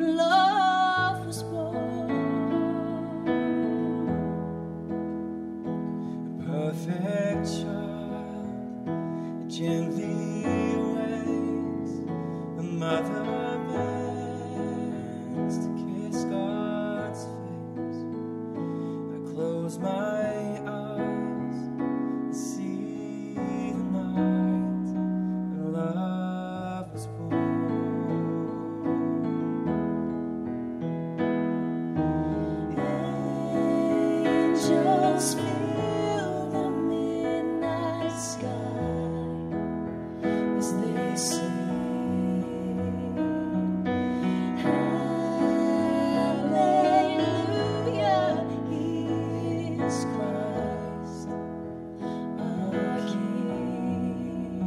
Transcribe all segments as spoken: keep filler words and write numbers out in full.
when love was born. A perfect child, gently waits, a mother bends to kiss God's face. I close my eyes and see the night when love was born. Angels fill the midnight sky as they sing, Hallelujah, He is Christ, our King.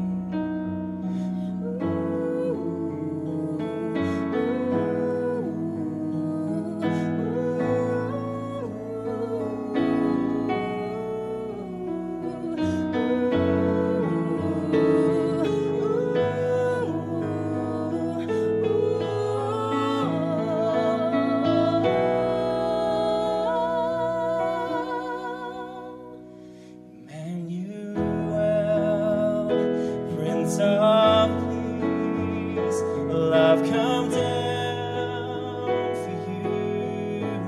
Emmanuel, Prince of Peace, love come down for you and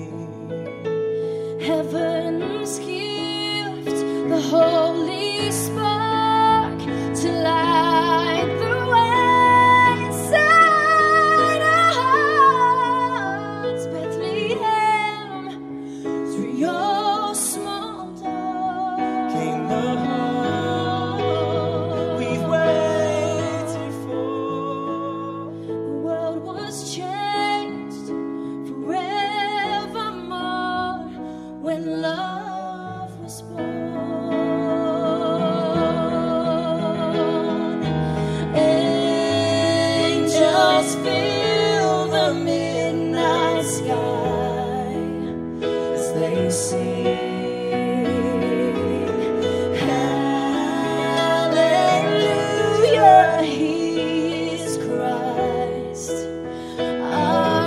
me. Heaven's gift, the holy spark to light the way inside our hearts. Bethlehem, through your small door Came the hope we've waited for. the world was changed forevermore when love was born. Angels fill the midnight sky as they sing, Hallelujah, He is Christ, our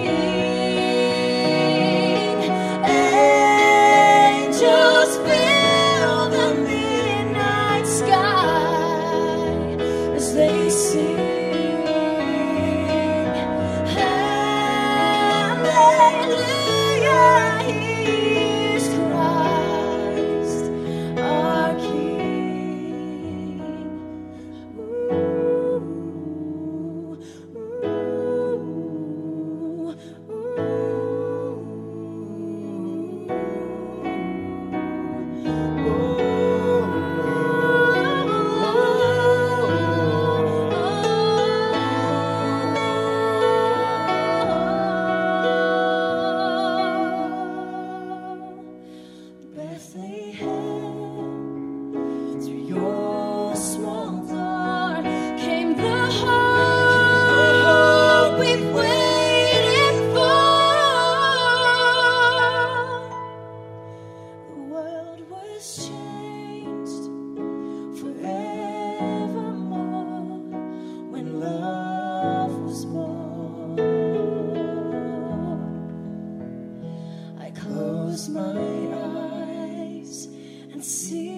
King. Angels fill the midnight sky as they sing, Hallelujah, He is Christ, our King. Ooh, Bethlehem, through your small door came the hope we've waited for. The world was changed forevermore when love was born. I close my eyes and see